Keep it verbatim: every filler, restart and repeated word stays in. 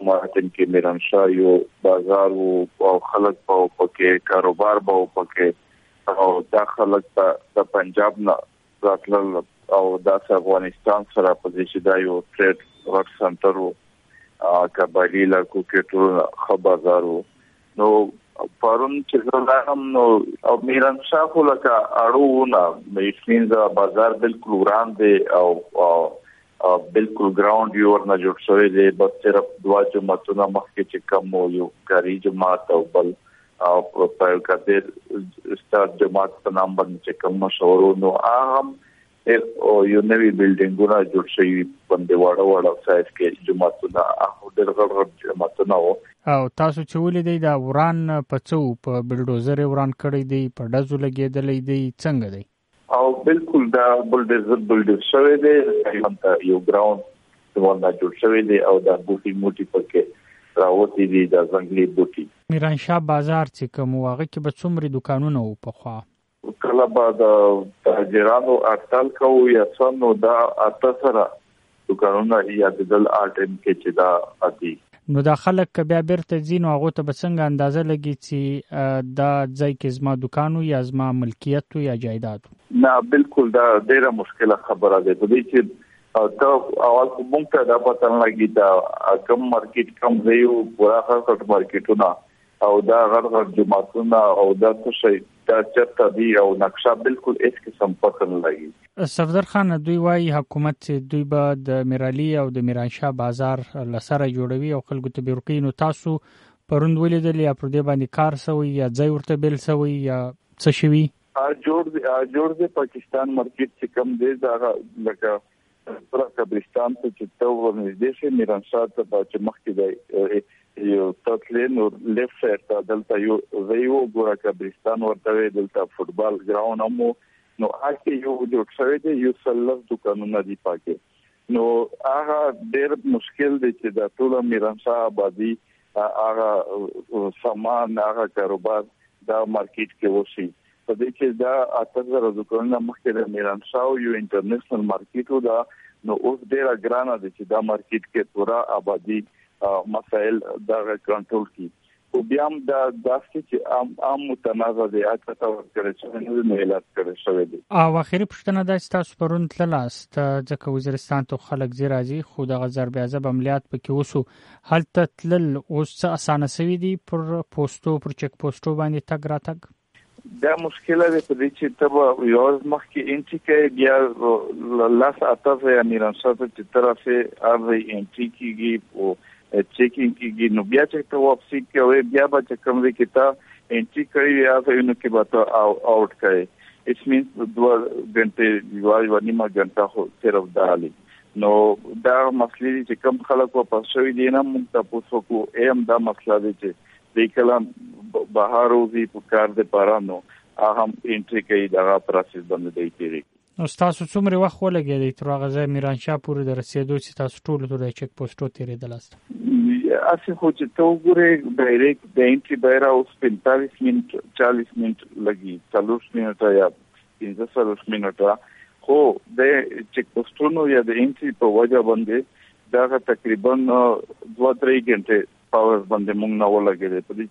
مارټن کې میرانشاه یو بازار او خلک په پکې کاروبار به پکې او دا خلک په پنجاب نه راتلل او د افغانستان سره په دې چې دا یو ټریډ ورک سنټر او کابلی لا کوکټو خبردارو نو پرون چې زلام نو او میرانشاه خو لکه اړوونه مېشین دا بازار بالکل وران دی او او بالکل ګراوند یو ورنه جوړ شوی دی بس صرف دوا جماعتونه مخکې چې کم یو کاری جماعت او بل او په کډیر ستار جماعت په نام باندې چې کم مشورو نو هغه او یو نوی بلډینګونه جوړ شوی باندې واړه واړه سایز کې جماعتونه هغه ډېر غړ غړ جماعتونه او تاسو چې ولې د وران په څو په بلډوزر وران کړی دی په دزو لګیدلې دی څنګه دی او بالکل دا بلډوزر بلډوزر شوی دی یو ګراوند څنګه جوړ شوی دی او دا بوټي موټي پکې راوتی دي د ځنګلي بوټي میرانشاه بازار چې کوم واغه کې به څومره دکانونه و په خوا کله به د تاجرانو اټل کوو یا څنګه دا اته سره دکانونه یا د دل اټم کې چې دا اتی نو دا خلک بیا بیرته ځینو هغه ته بسنګ اندازه لګي چې دا ځای کې زما دکانو یا زما ملکیت یا جایداد نه بالکل دا ډیره مشکله خبره ده د دې چې دا اول کوم ته دا پته نه لګي دا کم مارکیټ کم دیو پورا خاص مارکیټونه او دا غړ غړ جماعتونه او دا څه شي دا چرته دی او نقشه بالکل هیڅ قسم پته نه لګي صفدر خان دوی وايي حکومت دوی به د میرالي او د میرانشاه بازار لسره جوړوي او خلکو ته بیرقي نو تاسو پروند ولیدل یا پر دې باندې کار سوی یا ځای ورته بیل سوی یا څه شوی جوړ دی جوړ دی پاکستان مارکیټ چې کم دی دا لکه پر قبرستان ته چې تو ورنږدې شي میرانشاه ته چې مخکې دی یو تطلین او لیفت سایډ ته دلته یو ویو ګورا قبرستان ورته دلته فوتبال ګراوند هم نو هغه یو جوړ شوی دی یو سلف دکانونه دی پاکه نو هغه ډېر مشکل دی چې د ټول میرانشاه آبادی هغه سامان هغه کاروبار دا مارکیټ کې وشي په دې کې دا اته زره دکانونه مخکې د میرانشاه یو انټرنیشنل مارکیټ دا نو اوس ډېر ګرانه دی چې دا مارکیټ کې پورا آبادی مسائل دا کنټرول کی او بیا هم دا داسې چې عام عام متنازع دي اته تا ورکړل شوی نو علاج کړی شوی دی او اخیری پښتنه د تاسو پروند تلاست ځکه وزیرستان ته خلک زی راځي خو د غزر بیازه عملیات پکې وسو هلته تل اوس اسانه سوي دي پر پوسټو پر چک پوسټو باندې تګ راتګ دا مشکله ده په دې چې تبه یو مخکې انټي کې بیا لاس اته یا میرانشاه ته طرفه اوی انټي کېږي او چیکینګ کیږي نو بیا چې ته واپسی کوي بیا به چې کوم وی کې تا انټری کوي یا نو کې به ته آوټ کوي اټ مینز دوه غنټه یوازې ونی ما غنټه خو صرف دالي نو دا مسلې چې کوم خلک په پښوی دي نه موږ تاسو کو ایم دا مسله دي چې د کلام بهار وزي په کار د پارانو اهم انټری کوي دا پروسس باندې دی کېږي نو تاسو څومره وخت ولګیدئ تر هغه ځای میرانشاه پورې د رسیدو چې تاسو ټول ته د چک پوسټو تیرېدلاست اسی خو چې تو ګورې ډایرکټ د انټری بایره اوس پنځه منټ چالیس منټ لګي څلور منټه یا پنځه منټه خو د چک پوسټونو یا د انټری په وجه باندې دا تقریبا دوه درې غنټه پاور باندې موږ نه ولګېدل په دې